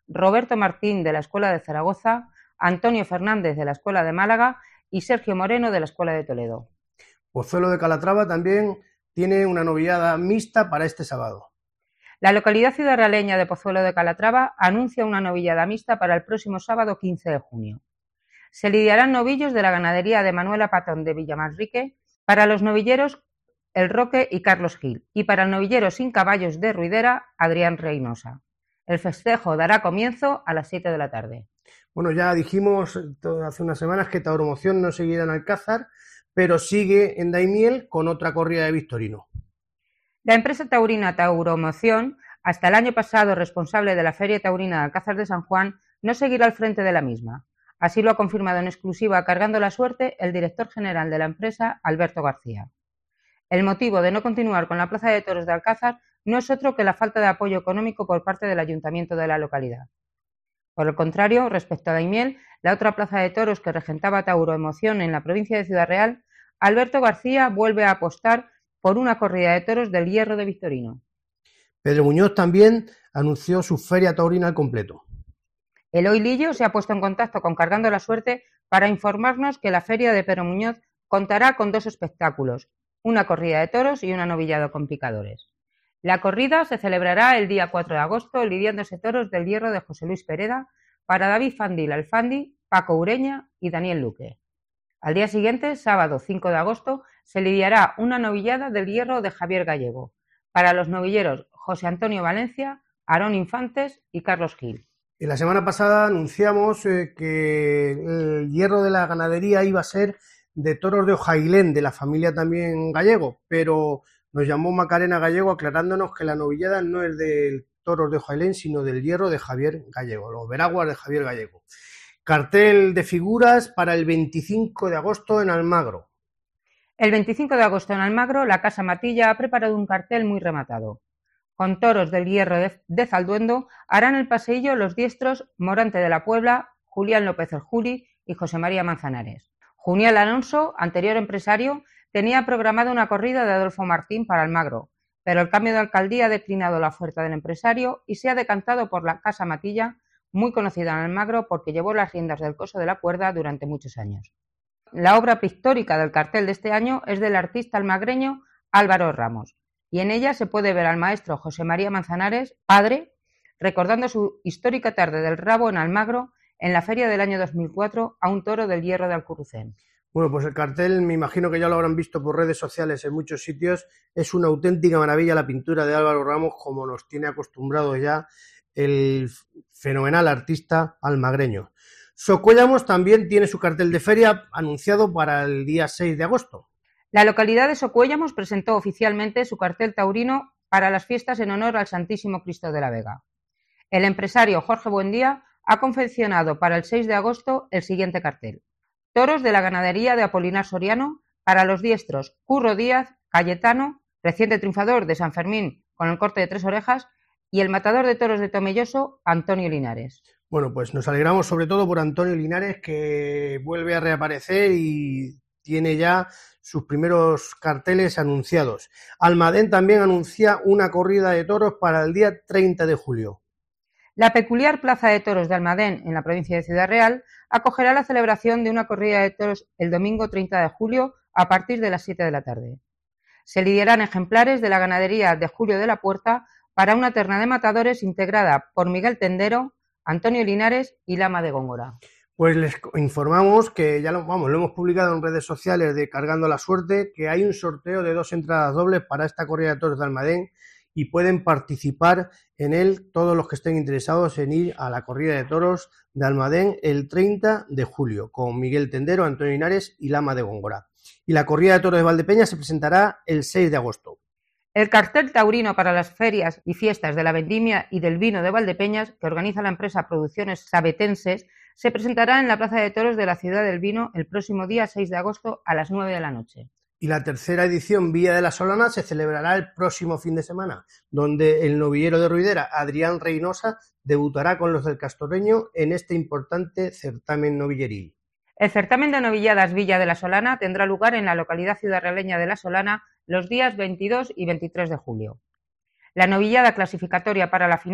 Roberto Martín de la Escuela de Zaragoza, Antonio Fernández de la Escuela de Málaga y Sergio Moreno de la Escuela de Toledo. Pozuelo de Calatrava también tiene una novillada mixta para este sábado. La localidad ciudadrealeña de Pozuelo de Calatrava anuncia una novillada mixta para el próximo sábado 15 de junio. Se lidiarán novillos de la ganadería de Manuela Patón de Villamanrique para los novilleros El Roque y Carlos Gil, y para el novillero sin caballos de Ruidera, Adrián Reynosa. El festejo dará comienzo a las 7 de la tarde. Bueno, ya dijimos hace unas semanas que Tauromoción no seguirá en Alcázar, pero sigue en Daimiel con otra corrida de Victorino. La empresa taurina Tauromoción, hasta el año pasado responsable de la Feria Taurina de Alcázar de San Juan, no seguirá al frente de la misma. Así lo ha confirmado en exclusiva Cargando la Suerte el director general de la empresa, Alberto García. El motivo de no continuar con la Plaza de Toros de Alcázar no es otro que la falta de apoyo económico por parte del ayuntamiento de la localidad. Por el contrario, respecto a Daimiel, la otra plaza de toros que regentaba Tauromoción en la provincia de Ciudad Real, Alberto García vuelve a apostar por una corrida de toros del Hierro de Victorino. Pedro Muñoz también anunció su feria taurina al completo. Eloy Lillo se ha puesto en contacto con Cargando la Suerte para informarnos que la feria de Pedro Muñoz contará con 2 espectáculos, una corrida de toros y una novillada con picadores. La corrida se celebrará el día 4 de agosto lidiándose toros del Hierro de José Luis Pereda para David Fandil Alfandi, Paco Ureña y Daniel Luque. Al día siguiente, sábado 5 de agosto, se lidiará una novillada del Hierro de Javier Gallego para los novilleros José Antonio Valencia, Aarón Infantes y Carlos Gil. En la semana pasada anunciamos que el Hierro de la ganadería iba a ser de toros de Ojailén, de la familia también Gallego, pero nos llamó Macarena Gallego aclarándonos que la novillada no es del toros de Ojailén, sino del Hierro de Javier Gallego, los veraguas de Javier Gallego. Cartel de figuras para el 25 de agosto en Almagro. El 25 de agosto en Almagro, la Casa Matilla ha preparado un cartel muy rematado. Con toros del Hierro de Zalduendo harán el paseillo los diestros Morante de la Puebla, Julián López el Juli y José María Manzanares. Junial Alonso, anterior empresario, tenía programada una corrida de Adolfo Martín para Almagro, pero el cambio de alcaldía ha declinado la oferta del empresario y se ha decantado por la Casa Matilla, muy conocida en Almagro porque llevó las riendas del coso de la cuerda durante muchos años. La obra pictórica del cartel de este año es del artista almagreño Álvaro Ramos, y en ella se puede ver al maestro José María Manzanares, padre, recordando su histórica tarde del rabo en Almagro en la feria del año 2004 a un toro del Hierro de Alcurucén. Bueno, pues el cartel, me imagino que ya lo habrán visto por redes sociales en muchos sitios, es una auténtica maravilla la pintura de Álvaro Ramos, como nos tiene acostumbrado ya el fenomenal artista almagreño. Socuéllamos también tiene su cartel de feria anunciado para el día 6 de agosto. La localidad de Socuéllamos presentó oficialmente su cartel taurino para las fiestas en honor al Santísimo Cristo de la Vega. El empresario Jorge Buendía ha confeccionado para el 6 de agosto el siguiente cartel. Toros de la ganadería de Apolinar Soriano para los diestros Curro Díaz, Cayetano, reciente triunfador de San Fermín con el corte de 3 orejas, y el matador de toros de Tomelloso, Antonio Linares. Bueno, pues nos alegramos sobre todo por Antonio Linares, que vuelve a reaparecer y tiene ya sus primeros carteles anunciados. Almadén también anuncia una corrida de toros para el día 30 de julio. La peculiar Plaza de Toros de Almadén, en la provincia de Ciudad Real, acogerá la celebración de una corrida de toros el domingo 30 de julio a partir de las 7 de la tarde. Se lidiarán ejemplares de la ganadería de Julio de la Puerta para una terna de matadores integrada por Miguel Tendero, Antonio Linares y Lama de Góngora. Pues les informamos que ya lo hemos publicado en redes sociales de Cargando la Suerte, que hay un sorteo de 2 entradas dobles para esta corrida de toros de Almadén y pueden participar en él todos los que estén interesados en ir a la corrida de toros de Almadén el 30 de julio con Miguel Tendero, Antonio Linares y Lama de Góngora. Y la corrida de toros de Valdepeñas se presentará el 6 de agosto. El cartel taurino para las ferias y fiestas de la vendimia y del vino de Valdepeñas, que organiza la empresa Producciones Sabetenses, se presentará en la Plaza de Toros de la Ciudad del Vino el próximo día 6 de agosto a las 9 de la noche. Y la tercera edición Villa de la Solana se celebrará el próximo fin de semana, donde el novillero de Ruidera, Adrián Reynosa, debutará con los del Castorreño en este importante certamen novilleril. El certamen de novilladas Villa de la Solana tendrá lugar en la localidad ciudadrealeña de La Solana los días 22 y 23 de julio. La novillada clasificatoria para la final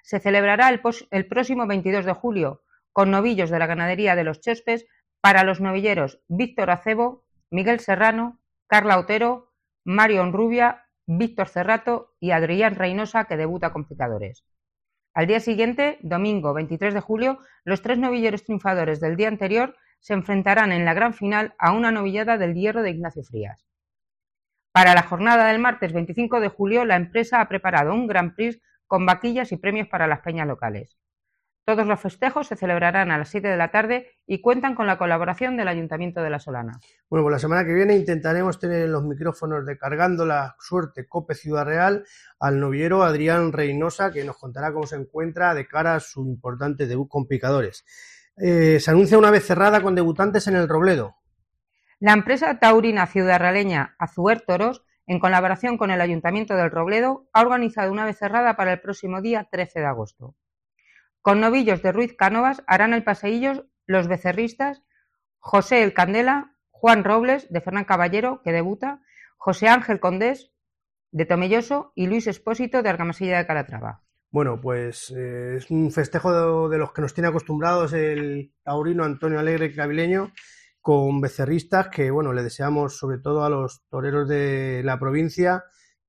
se celebrará el próximo 22 de julio, con novillos de la ganadería de los Chespes para los novilleros Víctor Acebo, Miguel Serrano, Carla Otero, Mario Onrubia, Víctor Cerrato y Adrián Reynosa, que debuta con picadores. Al día siguiente, domingo 23 de julio, los 3 novilleros triunfadores del día anterior se enfrentarán en la gran final a una novillada del Hierro de Ignacio Frías. Para la jornada del martes 25 de julio, la empresa ha preparado un Grand Prix con vaquillas y premios para las peñas locales. Todos los festejos se celebrarán a las 7 de la tarde y cuentan con la colaboración del Ayuntamiento de La Solana. Bueno, pues la semana que viene intentaremos tener en los micrófonos de Cargando la Suerte Cope Ciudad Real al novillero Adrián Reynosa, que nos contará cómo se encuentra de cara a su importante debut con picadores. Se anuncia una vez cerrada con debutantes en el Robledo. La empresa taurina ciudadraleña Azuer Toros, en colaboración con el Ayuntamiento del Robledo, ha organizado una vez cerrada para el próximo día 13 de agosto. Con novillos de Ruiz Cánovas harán el paseillo los becerristas José El Candela, Juan Robles, de Fernán Caballero, que debuta, José Ángel Condés, de Tomelloso, y Luis Espósito, de Argamasilla de Calatrava. Bueno, pues es un festejo de los que nos tiene acostumbrados el taurino Antonio Alegre Clavileño, con becerristas que, bueno, le deseamos sobre todo a los toreros de la provincia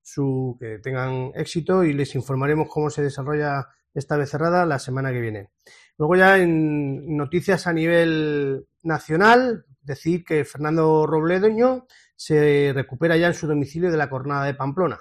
que tengan éxito, y les informaremos cómo se desarrolla esta becerrada la semana que viene. Luego, ya en noticias a nivel nacional, decir que Fernando Robledo se recupera ya en su domicilio de la Cornada de Pamplona.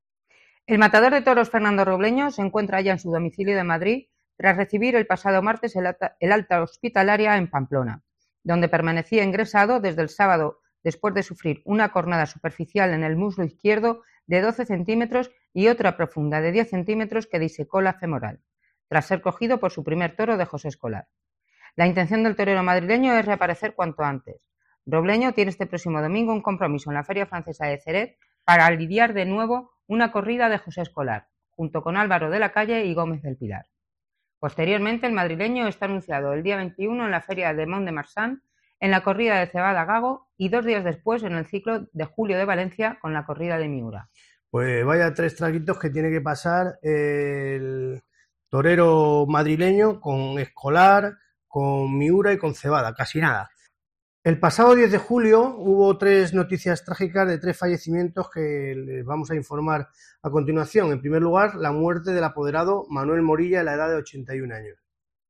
El matador de toros Fernando Robleño se encuentra ya en su domicilio de Madrid tras recibir el pasado martes el alta hospitalaria en Pamplona, donde permanecía ingresado desde el sábado después de sufrir una cornada superficial en el muslo izquierdo de 12 centímetros y otra profunda de 10 centímetros que disecó la femoral, tras ser cogido por su primer toro de José Escolar. La intención del torero madrileño es reaparecer cuanto antes. Robleño tiene este próximo domingo un compromiso en la Feria Francesa de Ceret para lidiar de nuevo una corrida de José Escolar, junto con Álvaro de la Calle y Gómez del Pilar. Posteriormente, el madrileño está anunciado el día 21 en la Feria de Mont-de-Marsan, en la corrida de Cebada Gago, y 2 días después en el ciclo de Julio de Valencia con la corrida de Miura. Pues vaya 3 traguitos que tiene que pasar el torero madrileño con Escolar, con Miura y con Cebada, casi nada. El pasado 10 de julio hubo 3 noticias trágicas de 3 fallecimientos que les vamos a informar a continuación. En primer lugar, la muerte del apoderado Manuel Morilla a la edad de 81 años.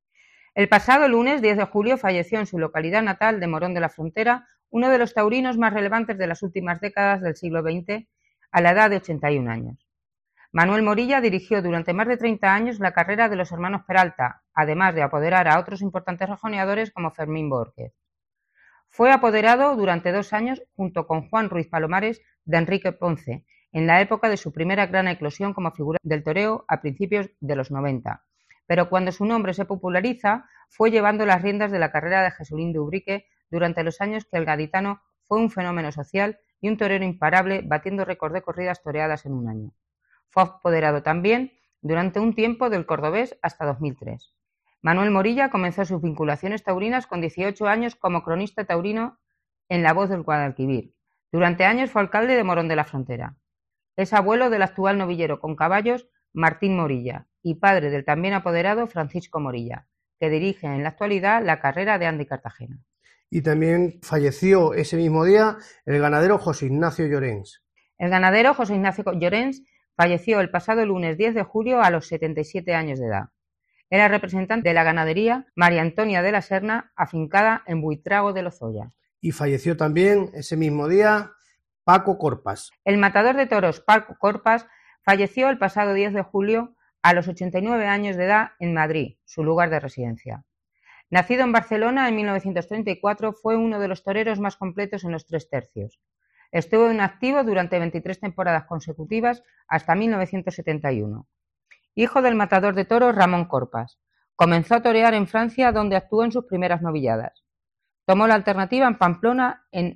El pasado lunes 10 de julio falleció en su localidad natal de Morón de la Frontera uno de los taurinos más relevantes de las últimas décadas del siglo XX, a la edad de 81 años. Manuel Morilla dirigió durante más de 30 años la carrera de los hermanos Peralta, además de apoderar a otros importantes rejoneadores como Fermín Borquez. Fue apoderado durante 2 años junto con Juan Ruiz Palomares de Enrique Ponce, en la época de su primera gran eclosión como figura del toreo a principios de los 90. Pero cuando su nombre se populariza, fue llevando las riendas de la carrera de Jesulín de Ubrique durante los años que el gaditano fue un fenómeno social y un torero imparable, batiendo récord de corridas toreadas en un año. Fue apoderado también durante un tiempo del cordobés hasta 2003. Manuel Morilla comenzó sus vinculaciones taurinas con 18 años como cronista taurino en La Voz del Guadalquivir. Durante años fue alcalde de Morón de la Frontera. Es abuelo del actual novillero con caballos Martín Morilla y padre del también apoderado Francisco Morilla, que dirige en la actualidad la carrera de Andy Cartagena. Y también falleció ese mismo día el ganadero José Ignacio Llorens. El ganadero José Ignacio Llorens falleció el pasado lunes 10 de julio a los 77 años de edad. Era representante de la ganadería María Antonia de la Serna, afincada en Buitrago de Lozoya. Y falleció también ese mismo día Paco Corpas. El matador de toros Paco Corpas falleció el pasado 10 de julio a los 89 años de edad en Madrid, su lugar de residencia. Nacido en Barcelona en 1934, fue uno de los toreros más completos en los 3 tercios. Estuvo en activo durante 23 temporadas consecutivas hasta 1971. Hijo del matador de toros Ramón Corpas. Comenzó a torear en Francia, donde actuó en sus primeras novilladas. Tomó la alternativa en Pamplona en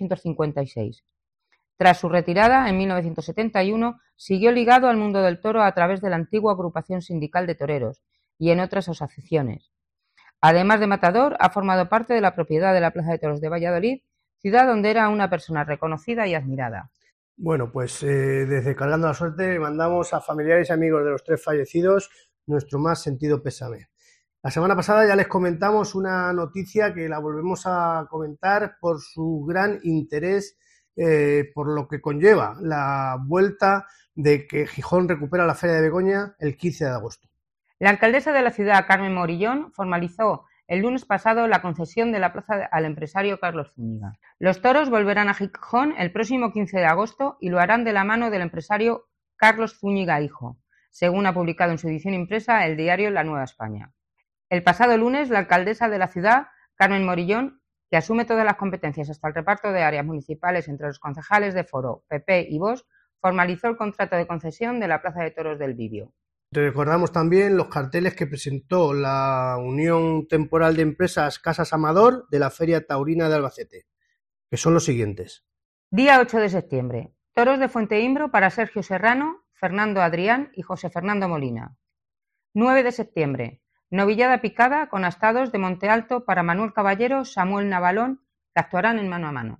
1956. Tras su retirada, en 1971, siguió ligado al mundo del toro a través de la antigua agrupación sindical de toreros y en otras asociaciones. Además de matador, ha formado parte de la propiedad de la Plaza de Toros de Valladolid, ciudad donde era una persona reconocida y admirada. Bueno, pues desde Cargando la Suerte mandamos a familiares y amigos de los 3 fallecidos nuestro más sentido pésame. La semana pasada ya les comentamos una noticia que la volvemos a comentar por su gran interés, por lo que conlleva la vuelta de que Gijón recupera la Feria de Begoña el 15 de agosto. La alcaldesa de la ciudad, Carmen Morillón, formalizó el lunes pasado la concesión de la plaza al empresario Carlos Zúñiga. Los toros volverán a Gijón el próximo 15 de agosto y lo harán de la mano del empresario Carlos Zúñiga Hijo, según ha publicado en su edición impresa el diario La Nueva España. El pasado lunes, la alcaldesa de la ciudad, Carmen Morillón, que asume todas las competencias hasta el reparto de áreas municipales entre los concejales de Foro, PP y Vox, formalizó el contrato de concesión de la Plaza de Toros del Bibio. Recordamos también los carteles que presentó la Unión Temporal de Empresas Casas Amador de la Feria Taurina de Albacete, que son los siguientes. Día 8 de septiembre. Toros de Fuenteimbro para Sergio Serrano, Fernando Adrián y José Fernando Molina. 9 de septiembre. Novillada picada con astados de Monte Alto para Manuel Caballero, Samuel Navalón, que actuarán en mano a mano.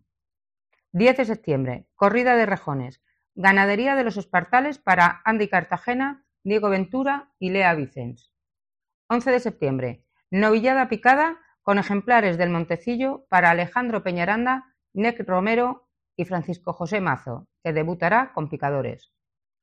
10 de septiembre. Corrida de rejones. Ganadería de los Espartales para Andy Cartagena, Diego Ventura y Lea Vicens. 11 de septiembre. Novillada picada con ejemplares del Montecillo para Alejandro Peñaranda, Nec Romero y Francisco José Mazo, que debutará con picadores.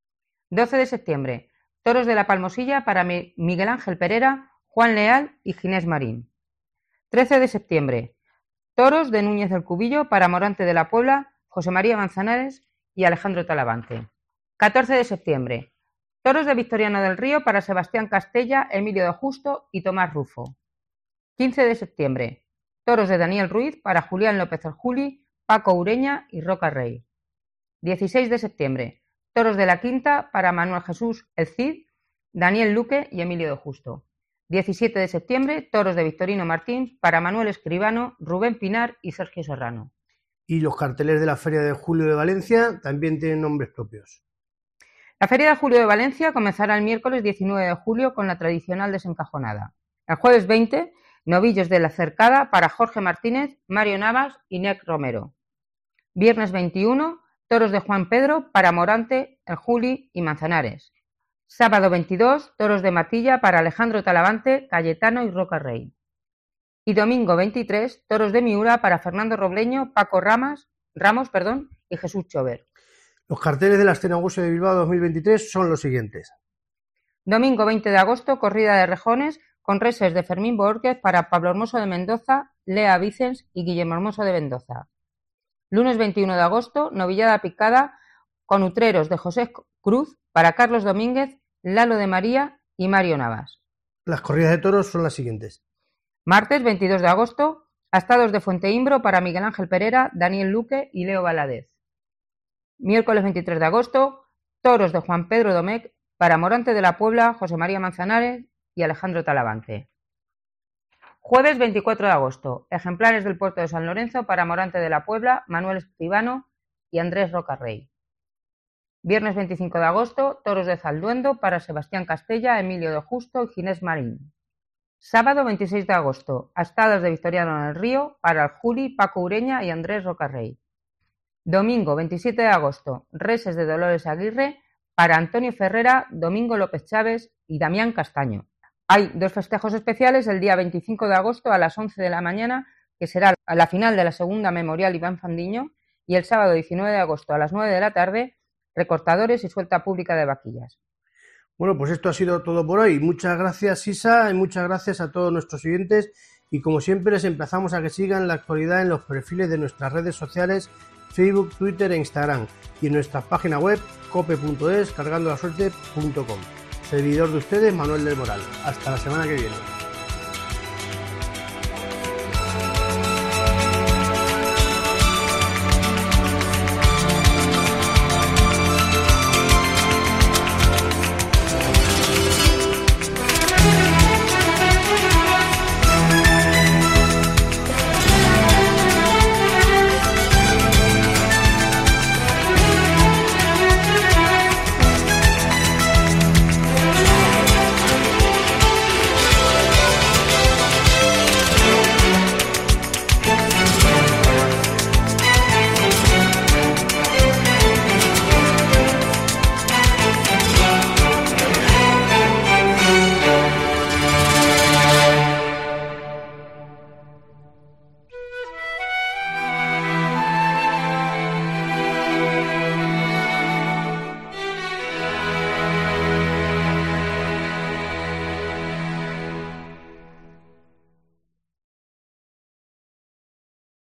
12 de septiembre. Toros de la Palmosilla para Miguel Ángel Pereira, Juan Leal y Ginés Marín. 13 de septiembre. Toros de Núñez del Cubillo para Morante de la Puebla, José María Manzanares y Alejandro Talavante. 14 de septiembre. Toros de Victoriano del Río para Sebastián Castella, Emilio de Justo y Tomás Rufo. 15 de septiembre. Toros de Daniel Ruiz para Julián López el Juli, Paco Ureña y Roca Rey. 16 de septiembre. Toros de la Quinta para Manuel Jesús el Cid, Daniel Luque y Emilio de Justo. 17 de septiembre. Toros de Victorino Martín para Manuel Escribano, Rubén Pinar y Sergio Serrano. Y los carteles de la Feria de Julio de Valencia también tienen nombres propios. La Feria de Julio de Valencia comenzará el miércoles 19 de julio con la tradicional desencajonada. El jueves 20, novillos de la Cercada para Jorge Martínez, Mario Navas y Nec Romero. Viernes 21, toros de Juan Pedro para Morante, el Juli y Manzanares. Sábado 22, toros de Matilla para Alejandro Talavante, Cayetano y Roca Rey. Y domingo 23, toros de Miura para Fernando Robleño, Paco Ramos y Jesús Chover. Los carteles de la Escena Augusto de Bilbao 2023 son los siguientes. Domingo 20 de agosto, corrida de rejones con reses de Fermín Borges para Pablo Hermoso de Mendoza, Lea Vicens y Guillermo Hermoso de Mendoza. Lunes 21 de agosto, novillada picada con utreros de José Cruz para Carlos Domínguez, Lalo de María y Mario Navas. Las corridas de toros son las siguientes. Martes 22 de agosto, astados de Fuenteimbro para Miguel Ángel Pereira, Daniel Luque y Leo Valadez. Miércoles 23 de agosto, toros de Juan Pedro Domecq para Morante de la Puebla, José María Manzanares y Alejandro Talavante. Jueves 24 de agosto, ejemplares del Puerto de San Lorenzo para Morante de la Puebla, Manuel Escribano y Andrés Roca Rey. Viernes 25 de agosto, toros de Zalduendo para Sebastián Castella, Emilio de Justo y Ginés Marín. Sábado 26 de agosto, astados de Victoriano del Río para el Juli, Paco Ureña y Andrés Roca Rey. Domingo 27 de agosto, reses de Dolores Aguirre para Antonio Ferrera, Domingo López Chávez y Damián Castaño. Hay dos festejos especiales el día 25 de agosto a las 11 de la mañana, que será la final de la segunda Memorial Iván Fandiño, y el sábado 19 de agosto a las 9 de la tarde, recortadores y suelta pública de vaquillas. Bueno, pues esto ha sido todo por hoy. Muchas gracias, Isa, y muchas gracias a todos nuestros oyentes. Y como siempre, les emplazamos a que sigan la actualidad en los perfiles de nuestras redes sociales, Facebook, Twitter e Instagram, y en nuestra página web cope.es, cargandolasuerte.com. Servidor de ustedes, Manuel del Moral. Hasta la semana que viene.